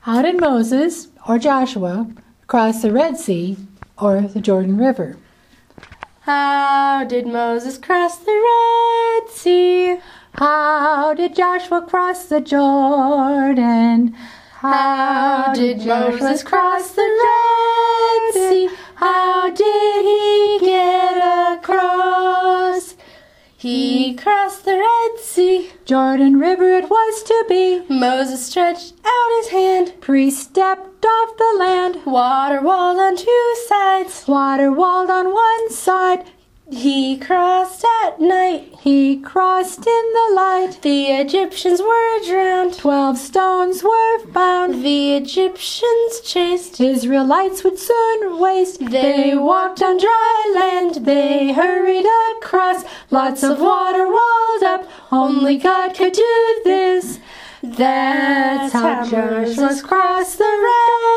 How did Moses or Joshua cross the Red Sea or the Jordan River? How did Moses cross the Red Sea? How did Joshua cross the Jordan? How did Moses cross the Red Sea? How did he get across? He crossed the Red Sea. Jordan River it was to be. Moses stretched out his hand. Priest stepped off the land. Water walled on two sides. Water walled on one side. He crossed at night. He crossed in the light. The Egyptians were drowned. 12 stones were found. The Egyptians chased. Israelites would soon waste. They walked on dry land. They hurried across. Lots of water walled up. Only God could do this. That's how Moses crossed the Red